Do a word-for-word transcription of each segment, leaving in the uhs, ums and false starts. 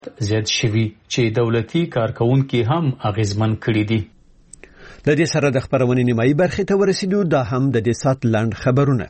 زیات شوي چې دولتي کارکونکي هم اغیزمن کړي دي. د دې سره د خبرونې نیمایي برخې ته ورسېدو. دا هم د دې سات لنډ خبرونه.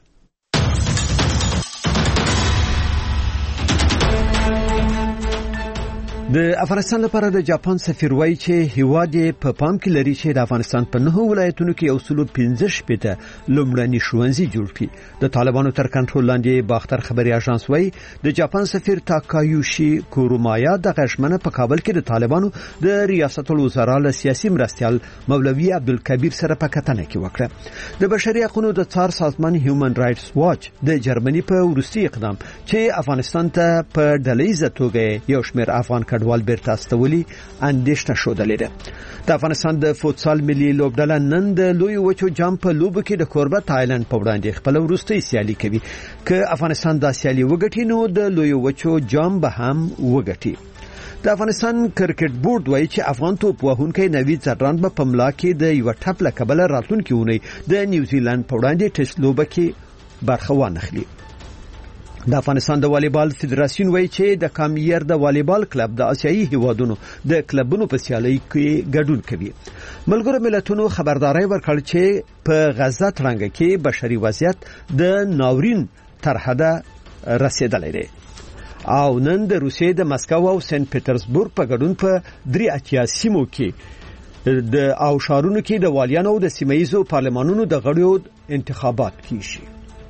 د افغانستان لپاره د جاپان سفیر وایي چې هیواد په پام کې لري چې د افغانستان په نهو ولایتونو کې یو سل پنځه شپېته لومړني ښوونځي جوړ کړي. د طالبانو تر کنټرول لاندې باختر خبري اژانس وایي د جاپان سفیر تاکایوشي کورومایا د غشمنه په کابل کې د طالبانو د ریاست الوزرا له سیاسي مرستیال مولوي عبدالکبیر سره په کتنه کې وکړه. د بشري حقوقو د څار سازمان هیومن رائټس واچ د جرمني په وروستي اقدام چې افغانستان ته په ډلهیزه توګه یو شمېر افغان کډوال بیرته استولي اندېښنه شودلې ده. د افغانستان د فوتسال ملي لوبډله نن د لوی وچو جام په لوبو کې د کوربه تایلند په وړاندې خپل وروستي سیالي کوي. که افغانستان د سیالي وګټي نو د لوی وچو جام به هم وګټي. د افغانستان کرکټ بورډ وایي چې افغان توپ وهونکی نوید زران به په ملا کې د یو ټپ له کبله راتلونکي اونۍ د نیوزیلند په وړاندې ټیسټ لوبه کې برخه وانخلي. د افغانستان د والیبال فدراسیون وایي چې د کامیر د والیبال کلب د آسیایي هیوادونو د کلبونو په سیالۍ کې ګډون کوي. ملګرو ملتونو خبرداري ورکړه چې په غزه تړنګ کې بشري وضعیت د ناورین تر حده رسیدلی دی. او نن د روسیې د مسکو او سنت پټرزبورګ په ګډون په درې اتیا سیمو کې د او شارونو کې د والیانو د سیمایي پارلمانونو د غړو انتخابات کیږي.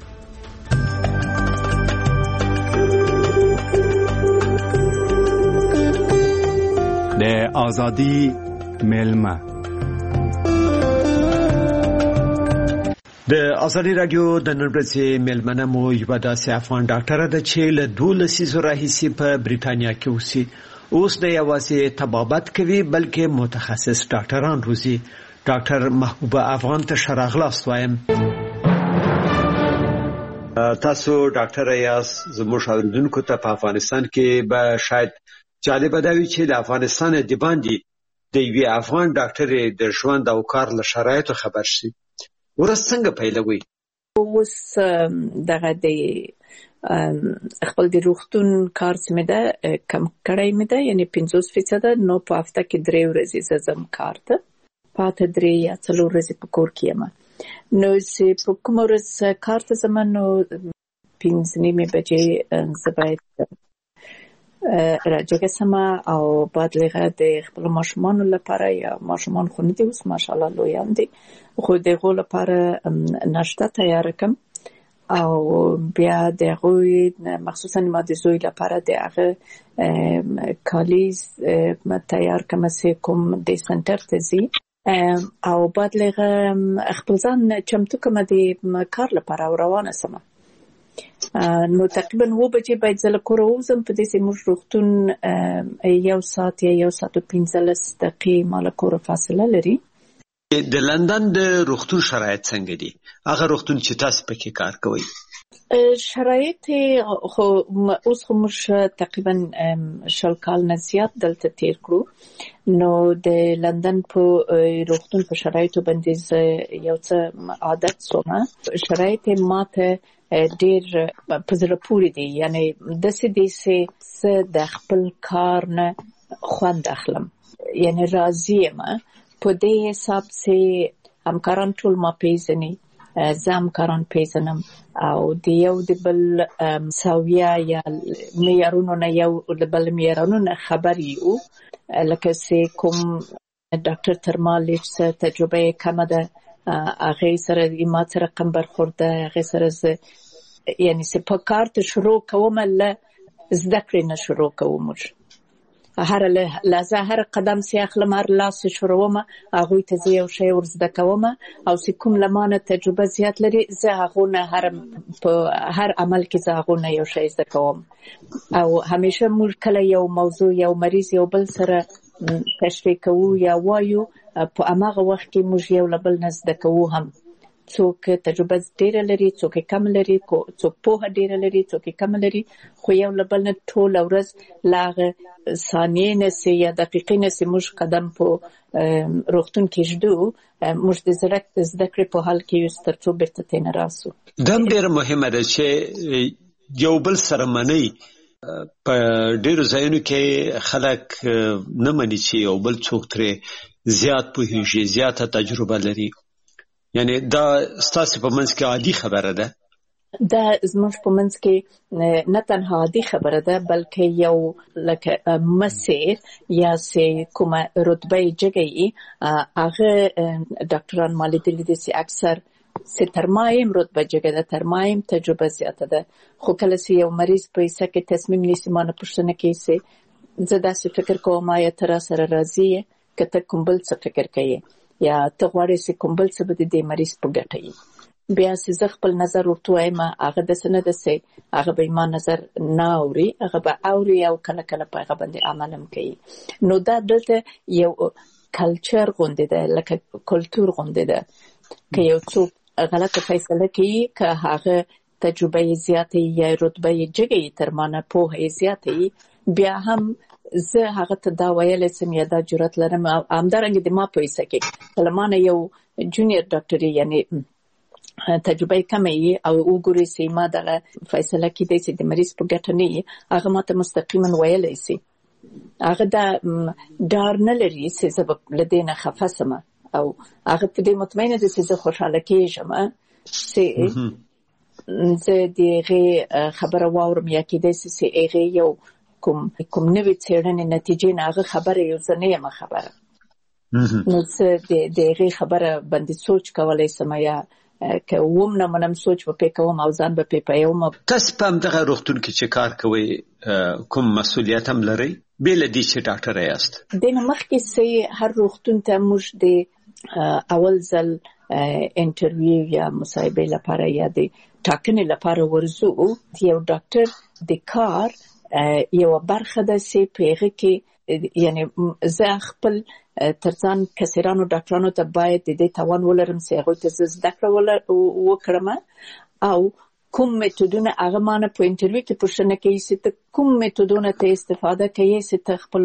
د آزادی ملمه د ازادي رادیو د نن ورځې ملمنه مو یو داسې افغان ډاکټر ده چې له دولس لسیزو راهیسې په بریټانیا کې اوسي. اوس د یوازې طبابت کوي بلکې متخصص ډاکټران روزي. ډاکټر محبوبه افغان ته ښه راغلاست وایم. تاسو ډاکټر یاس زموږ اوریدونکو ته په افغانستان کې به شاید جالب دا وي چې د افغانستان د باندې د یوې افغان ډاکټر د ژوند او کار له شرایطو خبر شي. ورځ څنګه پیلوي؟ اوس دغه د خپل د روغتون کار سمه ده کم کړای مې ده، یعنی پنځوس فیصد نو په هفته کې درې ورځې زم کار ته پاتې درې یا څلور ورځې په کور کې یم. نو چې په کوم ورځ کار ته زم نو پنځه نیمې بجې زه باید راجګه سما او بعد لغه د خپل ماشومان لپاره یا ماشومان خو نه دي اوس ماشاءالله لویان دي خو دغه لپاره ناشته تیار کم او بیا دغه مخصوصا ما د زوی لپاره دغه کالیز تیار کم سه کوم د سنټر ته زی او بعد لغه خپل ځان چمتو کم د کار لپاره روانه سم. نو تقریبا و بجې باید زه له کوره ووځم. په دې موږ روغتون یو ساعت یا یو ساعت او پنځلس دقیقې ما له کوره فاصله لري. د لندن د روغتون شرایط څنګه دي؟ هغه روغتون چې تاسو پکې کار کوئ شرایط خو اوس خو موږ تقریبا شل کال نه زیات دلته تیر کړو. نو د لندن په روغتون په شرایطو باندې یو څه عادت سومه. شرایط ماته ډیر په زړه پورې دي، یعنی د سې دې سه د خپل کار نه خوند اخلم، یعنی راضی یم په دې حساب سه همکاران ټول ما پیژني، زه همکاران پیژنم او د یو د بل ساویه یا معیارونو نه یو د بل معیارونو نه خبر یو. لکه سه کوم ډاکټر ترمالیش سه تجربه کمه ده هغه سره ما سره رقم برخورده، هغه سره یعنی سه په کار ته شروع کوم له زده کړې نه شروع کوم. هر لحظه هر قدم سي اخلم، هر لاس شروعم هغه ته زه یو شی ورزده کوم او سې کوم لمانه تجربه زیات لري زه هغه نه هر په هر عمل کې زه هغه نه یو شی زده کوم. او همیشه موږ کله یو موضوع یو مریض یو بل سره تشریح کوو یا وایو په هغه وخت کې موږ یو بل نه زده کوو. هم څوک تجربه ډیره لري، څوک کم لري، څوک په ډیره لري، څوک کم لري، خو یو بل نه ټول ورځ لاغه ثانیې نه سي یا دقیقې نه سي موږ قدم په روغتون کې جدو موږ د زړه زده کړې په حال کې یو ستر څو بیرته تین راسو. دا ډیره مهمه ده چې یو بل سره منی په ډیرو ځایونو کې خلک نه مني چې یو بل څوک ترې زیات پوهیږي، زیاته تجربه لري. یعنی دا ستاسو په منځ کې عادي خبره ده؟ دا زموږ په منځ کې نه تنها عادي خبره ده بلکې یو لکه مسیر یا سه کومه رتبه جګی هغه ډاکټران مالیدلی دي چې اکثر سه ترمایم رتبه جګه ده، ترمایم تجربه زیاته ده. خو کله چې یو مریض په ایسه کې تصمیم نیسي مانه پوښتنه کوي چې زه داسې فکر کوم یا تر سره راضی که ته کوم بل څه فکر کوي یا ته غواړې چې کوم بل څه به د مریض په ګټه وي. بیا چې زه خپل نظر ورته وایم هغه داسې نه ده چې هغه به ما نظر نه اوري، هغه به اوري او کله کله په هغه باندې عمل هم کوي. نو دا دلته یو کلچر غونډه ده، لکه کلتور غونډه ده که یو څوک غلطه فیصله کوي که هغه تجربه زیاته یا رتبه جګه تر مانه پوهه زیاته بیا هم زه هغه ته دا ویل سم یا دا جرأت لرم همدارنګه د ما په ایسه کې کلمانه یو جونیور ډاکټر یعنی تجربه کمه او وګوري چې ما دغه فیصله کړي چې د مریض په ګټه نه هغه ماته مستقیما ویلای شي. هغه دا ډار نه لري چې زه به لدینه خفه سم او هغه په دې مطمئنه ده چې زه خوشاله کېږم چې زه دغه خبره واورم یا کېدای شي چې هغه یو کوم کوم نوې څېړنې نتیجې نه هغه خبره یو ځنه یم خبره نو زه دغه خبره باندې سوچ کولای سم یا که ووم نه منم سوچ به کوم او ځان به پیپایم. تاسو په دغه روغتون کې چې کار کوي کوم مسؤلیت هم لري بل دي چې ډاکټر یاست؟ د مخکې سي هر روغتون ته موږ د اول ځل انټرویو یا مصاحبه لپاره یا د ټاکنې لپاره ورزو. یو ډاکټر د کار یو برخه ده چې پیغه کې یعنی زه خپل ترڅان کسرانو ډاکټرانو ته باید د دې توان ولرم چې هغه ته زده کړم وکړم او کوم میتودونه هغه مانه په انټرویو کې پوښتنه کوي چې ته کوم میتودونه ته استفاده کوي چې ته خپل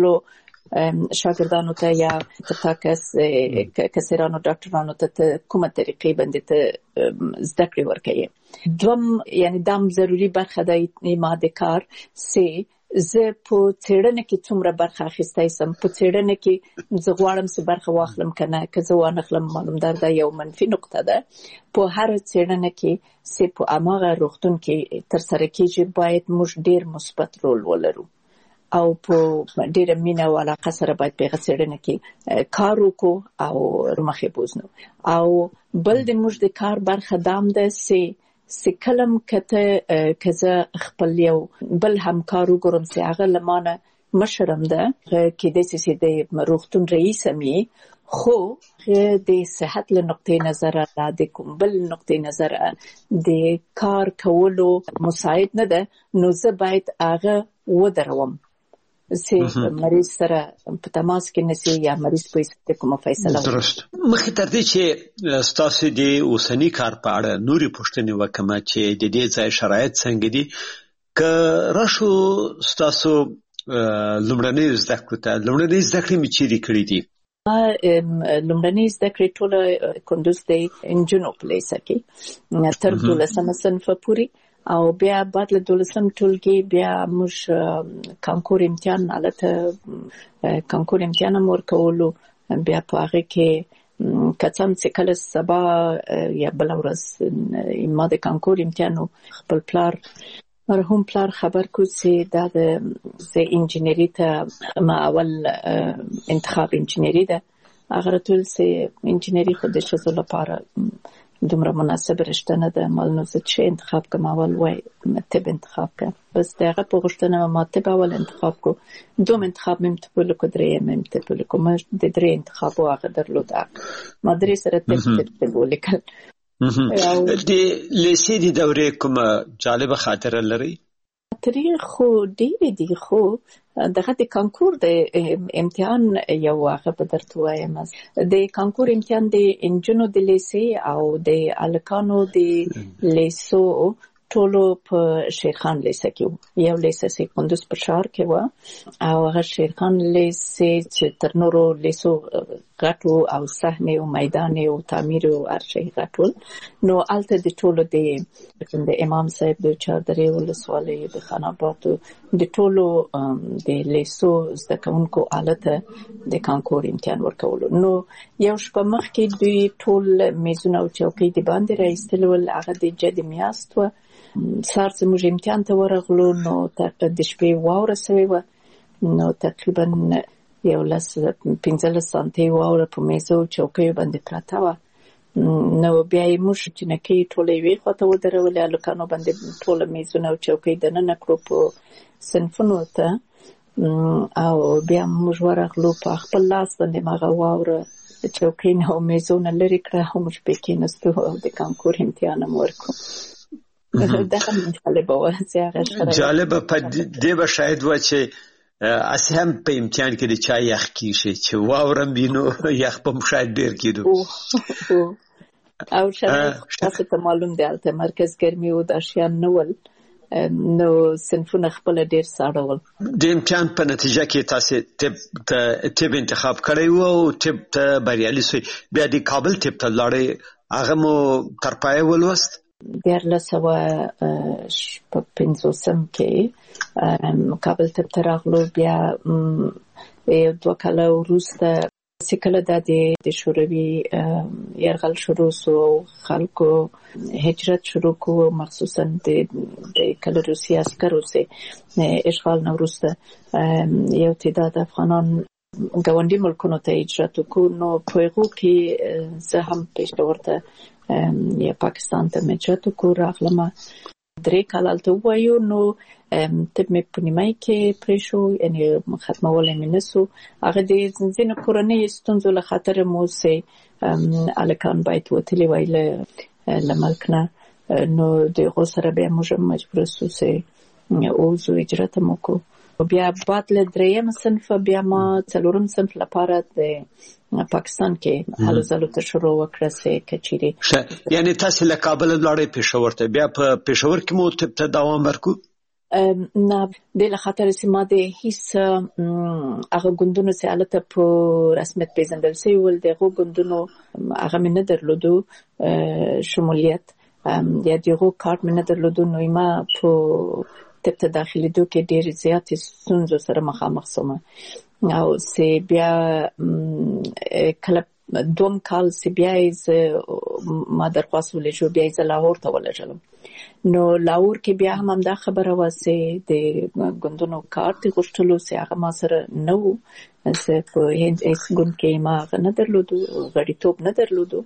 شاګردانو ته یا تاسو کسرانو ډاکټرانو ته کومه طریقې باندې ته زده کړې ورکوي. دوم یعنی دام ضروری برخه ده ما د کار چې زه په څېړنه کې څومره برخه اخیستای سم، په څېړنه کې زه غواړم چې برخه واخلم کنه که زه وانخلم معلومدار ده یو منفي نقطه ده. په هر څېړنه کې چې په اماغه روغتون کې تر سره کېږي باید موږ ډیر مثبت رول ولرو او په ډیره مینه او علاقه سره باید په څېړنه کې کار وکړو او مخې بوزنو. او بل د موږ د کار برخه دام ده چې سکلم کته کزه خپل یو بل همکار وګورم چې هغه لمانه مشرم ده کې د سې د روغتون رئیس می خو د صحت له نقطې نظر را د کوم بل نقطې نظر د کار کولو مساعد نه ده نو زه باید هغه ودروم چې مریض سره په تماس کې نسی یا مریض په څه کومه فیصله درست. مخکې تر دې چې تاسو د اوسنی کار په اړه نوري پوښتنې وکم چې د دې ځای شرایط څنګه دي که راشو تاسو لومړنۍ زده کړې ته لومړنۍ زده کړې می چیرې کړې دي؟ لومړنۍ زده کړې ټوله کندوز د انجنونو په لیسه کې تر دولسمه صنف پورې او بیا بعد له دولسم ټولګي بیا موږ کانکور امتحان البته کانکور امتحان مور کولو بیا په هغه کې کڅم چې کله سبا یا بل ورځ ما د کانکور امتحان خپل پلار مرحوم پلار خبر کو چې دا د انجینری ته ما اول انتخاب انجینری ده هغه ټول چې انجینری خو د شزو لپاره دومره مناسب رشته نه ده مالنو زه چې انتخاب کوم اول وای طب انتخاب کوم بس دغه په غوښتنه ما طب اول انتخاب کو دوم انتخاب مم ته په لکه درې مم ته په لکه ما د درې انتخاب واغه درلود ما درې سره طب طب ولیکل. د لیسې د دورې کومه جالبه خاطره لري؟ تاریخ خو ډېر دي خو دغه د کانکور د امتحان یو هغه په درته وایم د کانکور امتحان د انجنونو د لیسې او د الکانو د لیسو ټولو په شیرخان لیسه کې وو. یو لیسه چې کندوز په ښار کې وه او هغه شیرخان لیسه چې تر نورو لیسو غټ وو او صحنې او میدان او تعمیر او هر شی غټ ول. نو هلته د ټولو د د امام صاحب د چاردرې ولسوالۍ د خان آباد د ټولو د لیسو زده کوونکو هلته د کانکور امتحان ورکولو. نو یو شپه مخکې دوی ټول میزونه او چوکۍ د باندې راایستلي ول. هغه د جد میاشت وه. سهار چې موږ امتحان ته ورغلو نو د شپې واوره سوې وه. نو تقریبا یو لس پنځلس سانتۍ واوره په میزو او چوکیو باندې پرته وه. نو بیا یې موږ جنکۍ ټوله یوې خواته ودرولې، هلکانو باندې ټوله میزونه او چوکۍ دننه کړو په صنفونو ته او بیا موږ ورغلو په خپل لاس باندې هغه واوره د چوکۍ نه او میزو نه لرې کړه او موږ پې کېناستو او د کانکور امتحان هم ورکړو. دا هم جالبه وه چې هغه شرایط جالبه په دې به شاید وه چې اسی هم په امتحان کې د چا یخ کېږي چې واوره هم وي نو یخ به هم شاید ډېر کېدو او شرایط تاسو ته معلوم دی هلته مرکز ګرمي و دا شیان نه ول نو صنفونه خپله ډېر ساړه ول. د امتحان په نتیجه کې تاسې طب ته طب انتخاب کړی و او طب ته بریالي سوی، بیا د کابل طب ته لاړئ، هغه مو تر پایه ولوست؟ دیارلس سوه شپږ پنځوسم کې کابل طب ته راغلو. بیا یو دوه کاله وروسته چې کله دا د شوروي یرغل شروع سو او خلکو هجرت شروع کو، مخصوصا د کله روسي عسکرو چې اشغال نه وروسته یو تعداد افغانان ګاونډي ملکونو ته هجرت وکړو. نو په هغو کې زه هم پېشور ته یا پاکستان ته مې هجرت وکړو. راغلمه درې کاله هلته ووایو. نو طب مې په نیمایي کې پرېښو، یعنې ختمولی مې نه سو. هغه د ځینو کورنیو ستونزو له خاطره مو چې هلکان باید وتلي وای له ملک نه، نو د هغو سره بیا موږ هم مجبوره سو چې ووځو، هجرت هم وکړو. بیا بعد له درېیم صنف بیا ما څلورم صنف لپاره د پاکستان کې هلو ځلو ته شروع وکړه چې کچېرې. یعنې تاسې له کابله لاړئ پېښور ته، بیا په پېښور کې مو طب ته دوام ورکړو؟ نه، دې له خاطره چې ما د هېڅ هغه ګوندونو چې هلته په رسمیت پېژندل سوي ول د هغو ګوندونو هغه مې نه درلودو شمولیت یا د هغو کارت مې نه درلودو. نو ما په طب ته داخلېدو کې ډېرې زیاتې ستونزو سره مخامخ سوم او چې بیا کله دوم کال چې بیا یې زه ما درخواست ولېږو، بیا یې زه لاهور ته ولېږلم. نو لاهور کې بیا هم همدا خبره وه چې د ګوندونو کارت یې غوښتلو چې هغه ما سره نه و. زه په هېڅ ګوند کې ما هغه نه درلودو، غړیتوب نه درلودو.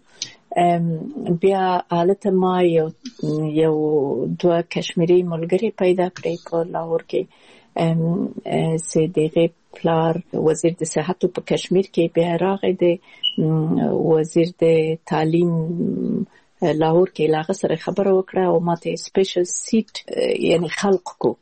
بیا هلته ما یو یو دوه کشمیري ملګري پیدا کړی په لاهور کې چې د هغې پلار وزیر د صحتو په کشمیر کې، بیا راغی د وزیر د تعلیم لاهور کې، له هغه سره خبره وکړه او ما ته سپیشل سیټ یعنې خلق کو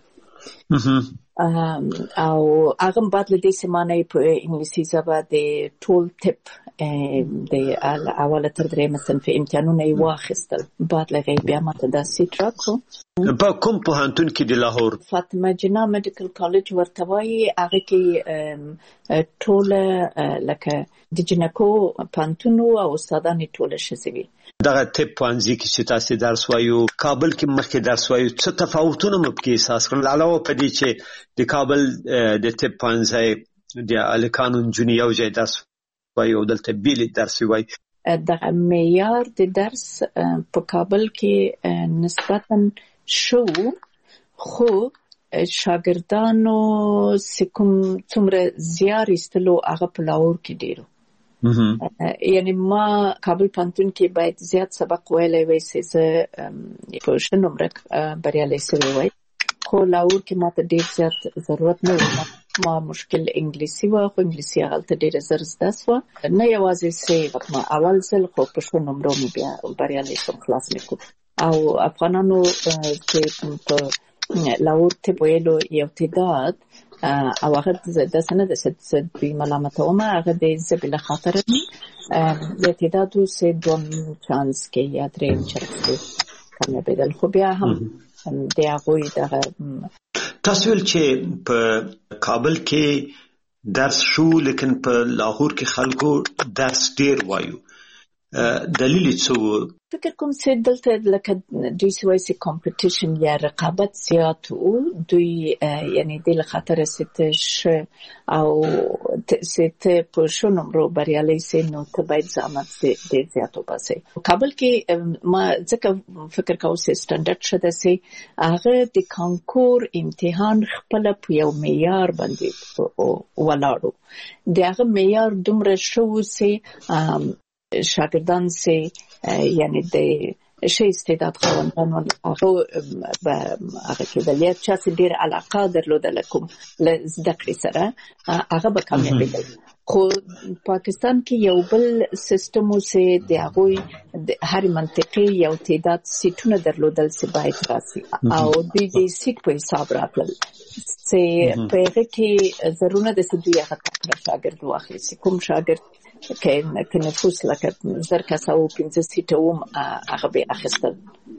او هغه هم بعد له دې چې ما نه په انګلیسي ژبه د ټول طب د اوله تر درېیمه صنف امتحانونه یې واخیستل. بعد له هغې بیا ما ته دا سیټ راکړو. په کوم پوهنتون کې د لاهور؟ فاطمه جناح میډیکل کالج ورته وایي. هغه کې ټوله لکه د جنکو پوهنتون و او استادان یې ټوله ښځې وي. دغه طب پوهنځي کې چې تاسې درس وایو، کابل کې مخکې درس وایو، څه تفاوتونه مو پکې احساس کړل علاوه په دې چې د کابل د طب پوهنځی د هلکانو نجونې یو ځای درس وایي او دلته بېلې درس وایي؟ دغه معیار د درس په کابل کې نسبتاً شو، خو شاګردانو چې کوم څومره زیار ایستلو هغه په لاهور کې ډېر. یعنی ما کابل پوهنتون کې باید زیات سبق ویلی وی چې زه په ښه نمره بریالی سوی وی، خو لاهور کې ما ته ډېر زیات ضرورت نه و. ما مشکل انګلیسي وه، خو انګلیسي هغلته ډېره زر زده سوه، نه یوازې چې ما اول ځل خو په ښو نمرو مې بیا بریالی سوم، خلاص مې کړو. او افغانانو چې په لاهور طب ویلو یو تعداد او هغه داسې نه ده چې دوی ملامتومه، هغه د ژبې له خاطره یو تعداد و چې دوم چانس کې یا درېیم چانس کې کامیابېدل خو بیا هم د هغوی دغه تاسو ول چې په کابل کې درس شو لیکن په لاهور کې خلکو درس ډیر وایو دلیل څه فکر کوم چې دلته لکه دوی سوای سي کمپټیشن یا رقابت زیات وو دوی یعنی د خطر ستش او ست په شنو بریالي سي نو ته باید زحمت ډیر زیات وباسي کابل کې ما ځکه فکر کوم چې سټانډرډ شته سي هغه د کانکور امتحان خپل په یو معیار باندې ولاړو دغه معیار دومره شو سي شاګردان سي یعنی د شي استعداد خواندان هغه به هغه کې د لیت چې ډیر علاقه درلودل کوم زده کړې سره هغه به کامیابېدل خو پاکستان کې یو بل سیستم سي د هغه د هر منطقي یو تعداد سیټونه درلودل سي باید راسي او د دې سیټ په حساب راتل سي په هغه کې ضرورت د سدوی هغه شاګرد واخلي سي کوم شاګرد کې کې نفوس لکه زر کسه او پنځه سیټه وم هغه به اخیستل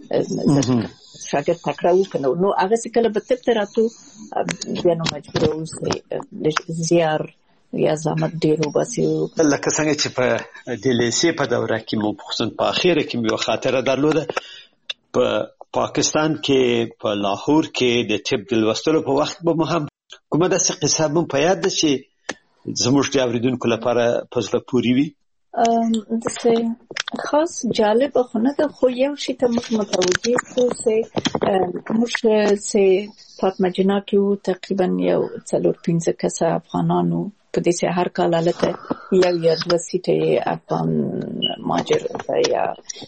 شاګرد تکراو کنه نو هغه څه کله به تپ راتو بیا نو مجبور اوسې زیار یا زحمت ډیر وباسي لکه څنګه چې په د لیسې په دوره کې مو خصوصا په اخیره کې یو خاطره درلوده په پاکستان کې په لاهور کې د طب د لوستلو په وخت به مو هم کومه داسې قصه مو په یاد ده چې زموږ د اوریدونکو لپاره په زړه پورې وي د څه خاص جالب خو نه ده خو یو شی ته موږ متوجه شو چې موږ چې فاطمه جنا کې تقریبا یو څلور پنځه کسه افغانانو په دې سه هر کال حالت یو یا دوه سیټه افغان ماجر یا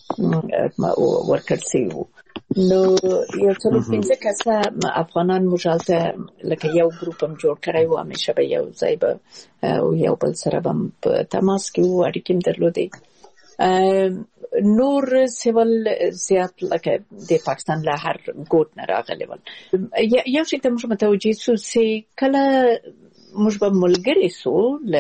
ورکر سی نو یو څلور پنځه کسه افغانان مجالته لکه یو ګروپ هم جوړ کړی و همیشه به یو ځای به او یو بل سره هم په تماس کې و اړیکې درلودې نور سیول زیات لکه د پاکستان له هر ګوټ نه راغلي ول یو شی ته موږ متوجه شو چې کله موږ به ملګري سو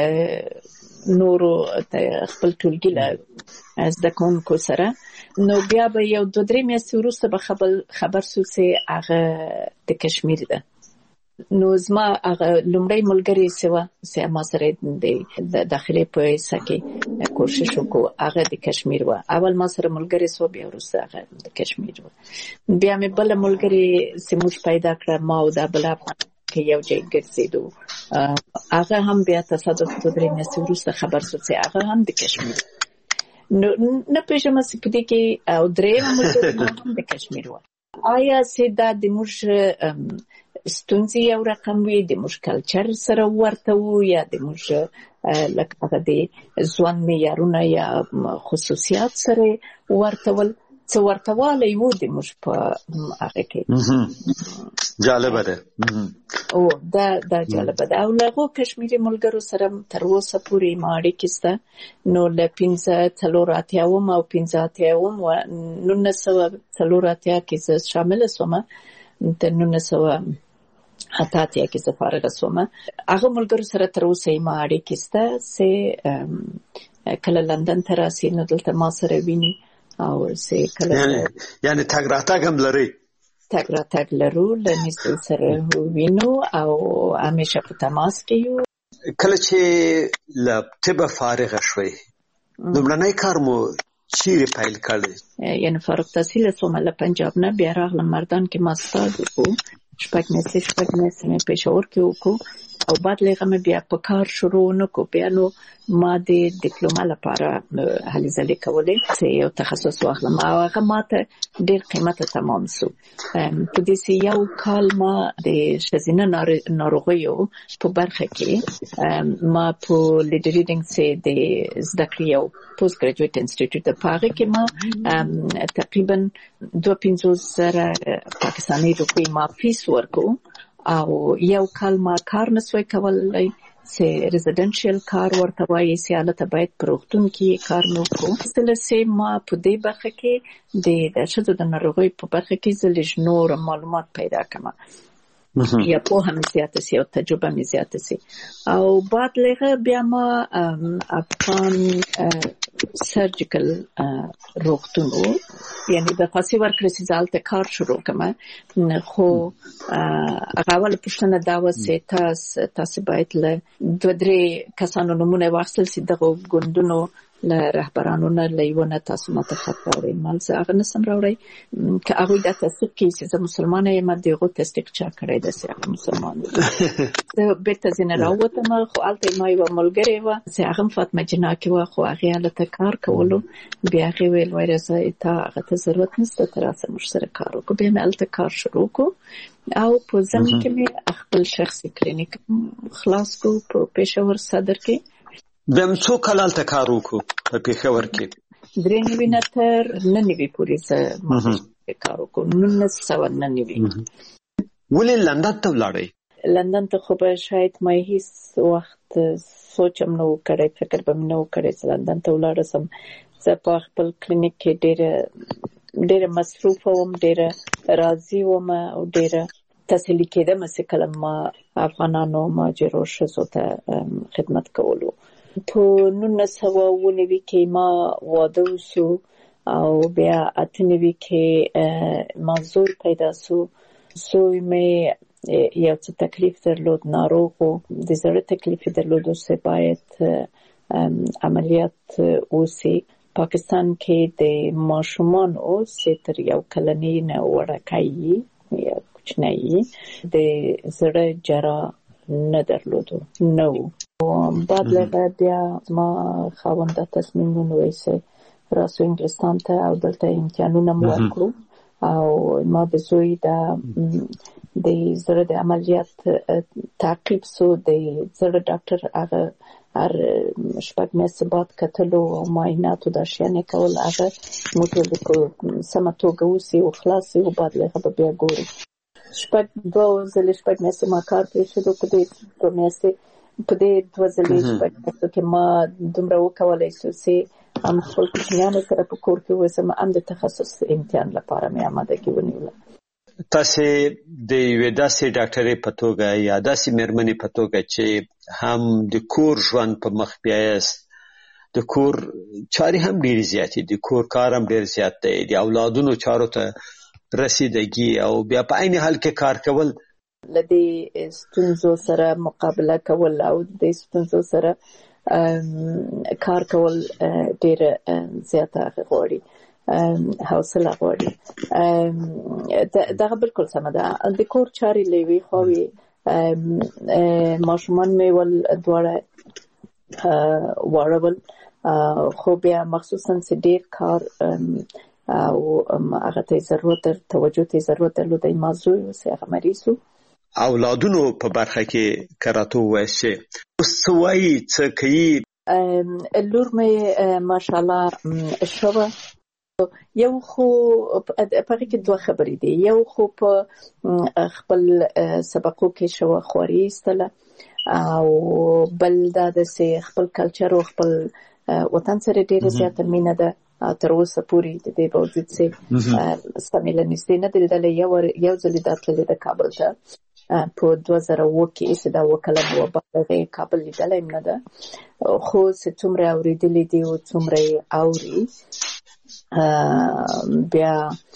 له نورو خپل ټولګي له زده کوونکو سره نو بیا به یو دوه درې میاشتې وروسته به خبر خبر سو چې هغه د کشمیر ده نو زما هغه لومړی ملګری سوا چې ما سره د داخلي په سکه کوشش وکړ هغه د کشمیر و اول ما سره ملګری سو بیا وروسته هغه د کشمیر و بیا مې بل ملګری سموش پیدا کړ ما او دا بل کې یو ځای ګرځېدو هغه هم بیا تصادف دوه درې میاشتې وروسته خبر سو چې هغه هم د کشمیر نو نه پېژنم چې په دې کې او درې ملګری د کشمیر و آیا چې دا د موږ ستونزې یو رقم وي د موږ کلچر سره ورته وو یا د موږ لکه د ځوان معیارونه یا خصوصیات سره ورته ول څه ورته والی وو د موږ په هغه کې جالبه ده او دا دا جالبه ده او له کشمیري ملګرو سره تر اوسه پورې ما اړیکې شته نو له پنځه څلور اتیا وم او پنځه اتیا وم و نولس سوه څلور اتیا کې زه شامله شوم د نولس سوه اته اتیا کې زه فارغه شوم هغه ملګرو سره تر اوسه ما اړیکې شته چې کله لندن ته راسي نو دلته ما سره ویني او چې کله یعنی یعنی تګ راتګ هم لري تګ راتګ لرو له نږدې سره وینو او همیشه په تماس کې یو کله چې له طب فارغه شوي لومړنی کار مو چیرې پیل کړی یعنی فارغ التحصیل شوم له پنجاب نه بیا راغلم مردان کې ماستر وکړو شپږ میاشتې شپږ میاشتې مې پېښور کې وکړو او بعد لغه مې بیا په کار شروع نکړو بیا نو ما د ډیپلوما لپاره هلې ځلې کولې چې یو تخصص واخلم او هغه ماته ډېر قیمته تمام شو په دې یو کال ما د ښځینه ناروغیو په برخه کې ما په لیډ ریډینګ سه د زده کړې یو پوسټ ګریجویټ انسټیټیوټ په هغه کې ما تقریبا دوه پنځوس زره پاکستاني روپۍ ما فیس ورکو او یو کال ما کار نسوي کولای چې ریزیدنشل کار ورته وایي چې حالت باید پروختون کې کار نو کو سره سه ما په دې برخه کې د شذو د ناروغي په برخه کې زلج نور معلومات پیدا کړم یا په هم زیاته سي او تجربه می زیاته سي او بعد لغه بیا ما افغان سرجیکل روغتونو یعنی د خاصي ورکړې سي ځالته کار شروع کما خو هغه ول پښتنه دا وسه تاسو تاسو باید له دوه درې کسانو نمونه واخلئ چې دغه ګوندونو له رهبرانو نه لیونه تاسو ماته خبرې مال څه هغه نسم راوړی که هغه د تصدیق کیسه چې مسلمانې یم دغه تصدیق چا کړی د سیاق مسلمان زه به تاسو نه راوته ما خو الته ما یو ملګری و چې هغه فاطمه جناکی و خو هغه له کار کولو بیا هغه ویل وایي ته هغه ته ضرورت نشته تراسه مش سره کار وکړو بیا مې الته کار شروع کو او په ځم کې مې خپل شخصي کلینیک خلاص کو په پېښور صدر کې بهم څو کال ته کار وکړو په پېښور کې درې نوي نه تر نن نوي پورې زه کار وکړو نن سوه نن نوي ولې لندن ته ولاړې لندن ته خو به شاید ما هیڅ وخت سوچم نو کړی فکر به مې نو کړی چې لندن ته ولاړ سم زه په خپل کلینیک کې ډېره ډېره مصروفه وم ډېره راضي وم او ډېره تسلي کېدم چې کله ما افغانانو مهاجرو ښځو ته خدمت کولو په نولس سوه اووه نوي کې ما واده وشو او بیا اته نوي کې ما زوی پیدا شو زوی مې یو څه تکلیف درلود ناروغ و د زړه تکلیف درلود چې باید عملیات وشي پاکستان کې د ماشومان او چې تر یو کلنۍ نه وړکۍ یا کوچنۍ د زړه جراح نه درلودو نو بعد له بیا ما خاوند تصمیم ونیوی چې راسو انګلستان ته او دلته امتحانونه مو ورکړو او ما د زوی د د زړه د عملیات تعقیب سو د زړه ډاکټر هغه هر شپږ میاشتې بعد کتلو او معایناتو د شیانې کول هغه موږ د سمه توګه وسي او خلاصي او بعد له به بیا ګورو شپږ دوه ځلې شپږ میاشتې ما کار پرېښود په دې دوه میاشتې په دې دوه ځلې شپږ میاشتو کې ما دومره وکولی شو چې هم خپل کوچنیانو سره په کور کې اوسم هم د تخصص امتحان لپاره مې آمادګي ونیوله تاسو د یوې داسې ډاکټرې په توګه یا داسې مېرمنې په توګه چې هم د کور ژوند په مخ بیایاست د کور چارې هم ډېرې زیاتې دي کور کار هم ډېر زیات دی د اولادونو چارو ته رسیدګي او بیا په عین حال کې کار کول لدې ستونزو سره مقابله کول او د ستونزو سره کار کول ډېر زیاته غواړي حوصله غواړي دا بالکل سمه ده د کور چارې لوي خوي ماشومان مې ول دواړه واړول خو بیا مخصوصا چې ډېر کار او هغه ته ضرورت توجه ته ضرورت درلود موضوع وسه هغه مریضو اولادونو په برخه کې کراته وایي اوس وایي چې کوي لور مې ماشاءالله شوه یو خو په کې دوه خبرې دي یو خو په خپل سبقو کې شوه خوري استله او بل دا د خپل کلچر او خپل وطن سره ډېر زیات مینه ده تر اوسه پورې د دې باوجود چې سمېله نږدې نه دلته یو یو ځل د تللی د کابل ته په دوه زره اووه کې چې دا وکړه نو په کابل لیدلای نه ده خو چې څومره اورېدلې دي او څومره اوري بیا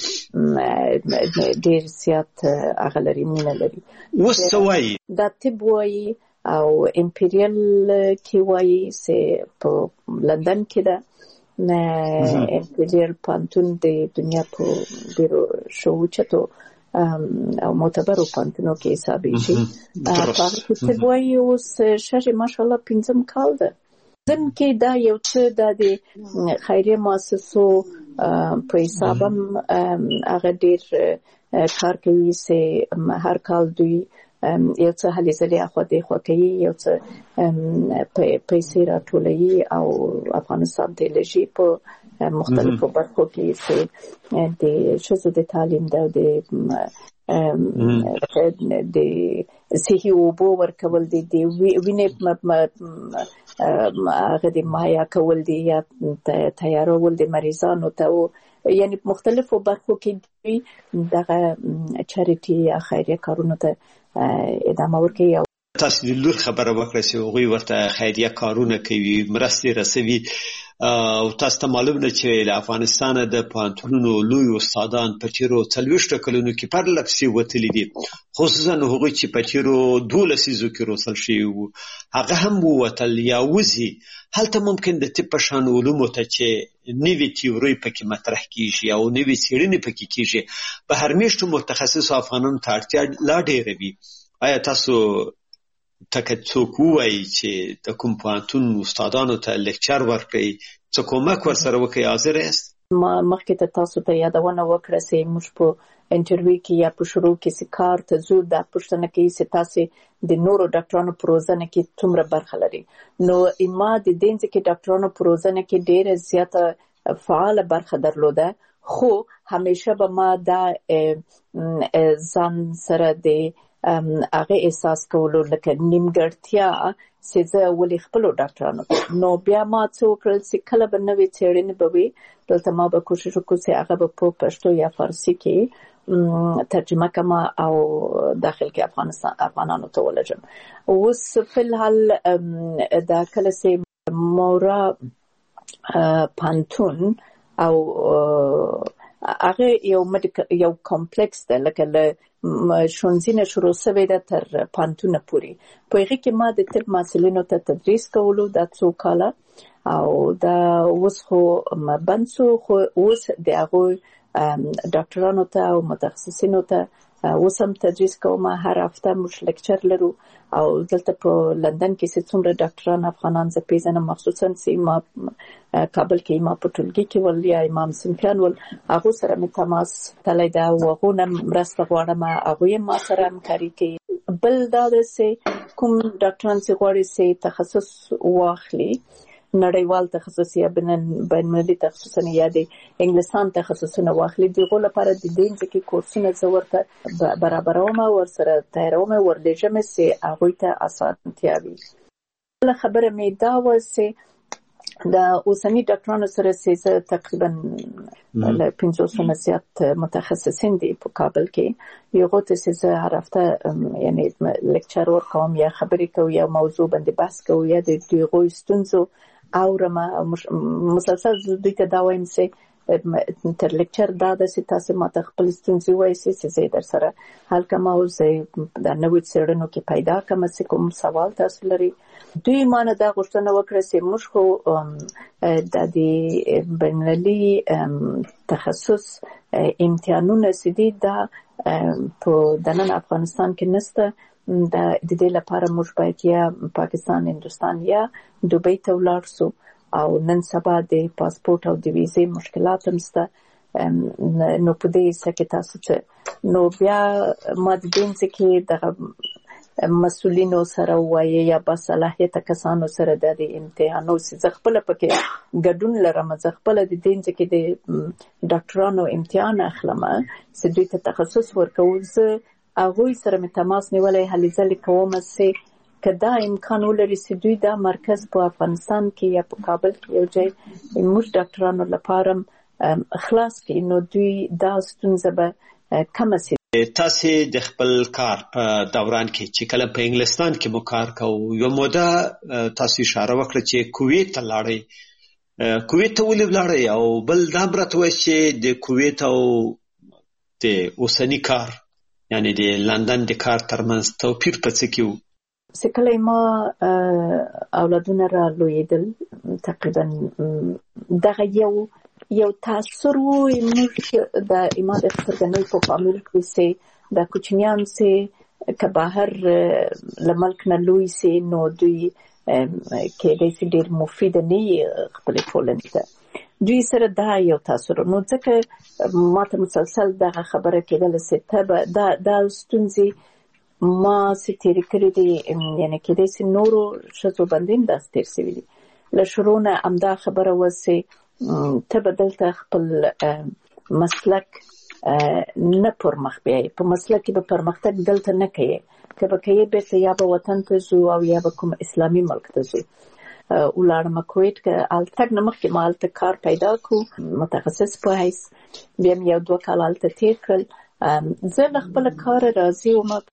ډېر زیات هغه لري مینه لري اوس څه وایي دا طب وایي او امپیریل کې وایي چې په لندن کې ده نه امپیریل پانتون د دنیا په ډیرو شوچتو او معتبرو پانتونو کې حسابېږي په هغه کې وایي اوس شاشه ماشاءالله پنځم کال ده ځکه کې دا یو څه د خیریه مؤسسو په حسابم هغه ډیر کار کوي چې هر کال دوی یو څه هلې ځلې اخوا دې خوا کوي یو څه پیسې راټولوي او افغانستان ته لږي په مختلفو برخو کې چې د ښځو د تعلیم ده د صحي اوبو ورکول دي د وینې هغه د مهیا کول دي یا تیارول د مریضانو ته یعنی مختلفو برخو کې دغه چاریټي یا خیریه کارونو ته ادامه ورکړي. تاسو د لور خبره وکړه چې هغوی ورته خیریه کارونه کوي، مرستې رسوي، او تاسو ته معلوم ده چې له افغانستانه د پوهنتونونو لوی استادان په تیرو څلوېښتو کلونو کې پرله پسې وتلي دي، خصوصا هغوی چې په تیرو دوو لسیزو کې روزل شوي وو، هغه هم ووتل یا وځي. هلته ممکن د طب په شان علومو ته چې نوې تیورۍ پکې مطرح کیږي او نوې څېړنې پکې کیږي، بهر میشتو متخصصو افغانانو ته اړتیا لا ډېره وي. آیا تاسو تکه څوک ووایي چې د کوم پوهنتون استادانو ته لیکچر ورکړي، څه کومک ورسره وکړي، حاضر یاست؟ ما مخکې ته تاسو ته یادونه وکړه چې موږ په انټرویو کې یا په شروع کې چې کار ته ځو دا پوښتنه کوي چې تاسو د نورو ډاکټرانو په روزنه کې څومره برخه لري. نو ما د دې ځکه ډاکټرانو په روزنه کې ډېره زیاته فعاله برخه درلوده، خو همیشه به ما دا ځان سره د هغه احساس کولو لکه نیمګړتیا چې زه ولې خپلو ډاکټرانو نو بیا ما څه وکړل چې کله به نوې څېړنې به وي دلته ما به کوشش وکړو چې هغه به په پښتو یا فارسي کې ترجمه کما او داخل کې افغانستان افغانانو ته ولېږم. اوس فلحال دا کله چې مورا پانتون او هغه یو یو کمپلیکس ده، لکه له ښوونځي شروع شوی ده تر پانتونه پورې. په هغې کې ما د طب محصلینو ته تدریس کولو دا څو کاله، او دا اوس خو بند شو، خو اوس د هغوی ډاکټرانو ته او متخصصینو ته اوس هم تدریس کوم. هر هفته موږ لیکچر لرو، او دلته په لندن کې چې څومره ډاکټران افغانان زه پیژنم، مخصوصا چې ما کابل کې ما په ټولګي کې ول یا امام صنفیان ول، هغو سره مې تماس تللی ده او هغو نه مرسته غواړم، هغوی ما سره همکاري کوي. بل دا ده چې کوم ډاکټران چې غواړي چې تخصص واخلي، نړیوال تخصص یا بین‌المللي تخصصونه یا د انګلستان تخصصونه واخلي، دغه لپاره د دې ځکه کورسونه زه ورته برابروم او ورسره تیاروم ورلېږم چې هغوی ته اسانتیا وي. بله خبره مې دا وه چې د اوسني ډاکټرانو سره چې زه تقریبا له پنځوسو نه زیات متخصصین دي په کابل کې، هغو ته چې زه هر هفته یعنې لیکچر ورکوم یا خبرې کوو یا موضوع باندې بحث کوو یا د هغوی ستونزو اورم او مسلسل دوی ته دا وایم چې تر لیکچر دا ده چې تاسو ماته خپل ستونزې وایئ چې زه در سره حل کوم او زه د نوې څېړنو کې پیدا کوم چې کوم سوال تاسو لري. دوی ما نه دا غوښتنه وکړه چې موږ خو د دې بین‌المللي تخصص امتحانونه چې دي دا په دننه افغانستان کې نشته، د دې لپاره موږ باید یا پاکستان، هندوستان یا دوبۍ ته ولاړ شو، او نن سبا د پاسپورت او د ویزې مشکلات هم شته. نو په دې حصه کې تاسو څه نو بیا ما د دې ځکه دغه مسؤلینو سره وایي یا با صلاحیته کسانو سره د امتحانو چې زه خپله پکې ګډون لرم، زه خپله د دې ځکه د ډاکټرانو امتحان اخلم چې دوی ته تخصص ورکوو. زه هغوی سره مې تماس نیولی، هلې ځلې کوم چې که دا امکان ولري چې دوی دا مرکز په افغانستان کې یا په کابل کې یو ځای موږ ډاکټرانو لپاره خلاص کړي، نو دوی دا ستونزه به کمه شي. تاسو د خپل کار په دوران کې چې کله په انګلستان کې مو کار کوو، یو موده تاسو اشاره وکړه چې کویت ته لاړئ. کویت ته ولې ولاړئ؟ او بل دا هم راته وایئ چې د کویت او د اوسني کار یعنې د لندن د کار ترمنځ توپیر په څه کې و؟ چې کله ما اولادونه را لویېدل، تقریبا دغه یو یو تاثر و موږ د ما د سترګنۍ په فامیل کې چې د کوچنیان چې که بهر له ملک نه لوی شي نو دوی کېدای شي ډېر مفید نه وي خپلې ټولنې ته. دوی سره دا یو تاثر نو ځکه ما ته مسلسل دغه خبره کېدله چې ته به دا دا ستونزې ما چې تېرې کړې دي، یعنې کېدای شي نورو ښځو باندې هم داسې تېر شوي دي. له شروع نه همدا خبره وه چې ته به دلته خپل مسلک نه پرمخ بیایې، په مسلک کې به پرمختګ دلته نه کوې، که به کوې بېرته یا به وطن ته ځو او یا به کوم اسلامي ملک ته ځو. ولاړم کویت که هلته تګ نه مخکې ما هلته کار پیدا کړو متخصص په حیث، بیا مې یو دوه کاله هلته تېر کړل. زه له خپله کاره راضي وم،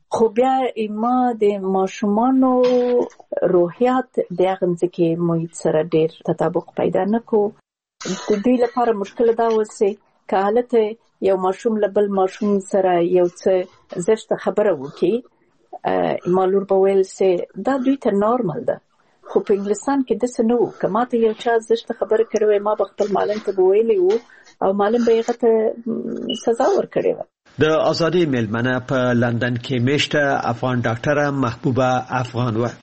خو بیا ما د ماشومانو روحیات د هغه ځکه محیط سره ډیر تطابق پیدا نکو. د دوی لپاره مشکل دا وسی که حالت یو ماشوم لبل ماشوم سره یو څه زشت خبره وکي مالور به ویل سي دا دوی ته نارمل ده، خو په انګلستان کې داسې نه وو. که ما ته یو چا زشت خبره کړې وای ما به خپل معلم ته به ویلی وو او معلم به هغه ته سزا ورکړې وه. د ازادي میلمنه په لندن کې میشته افغان ډاکټره محبوبه افغان و.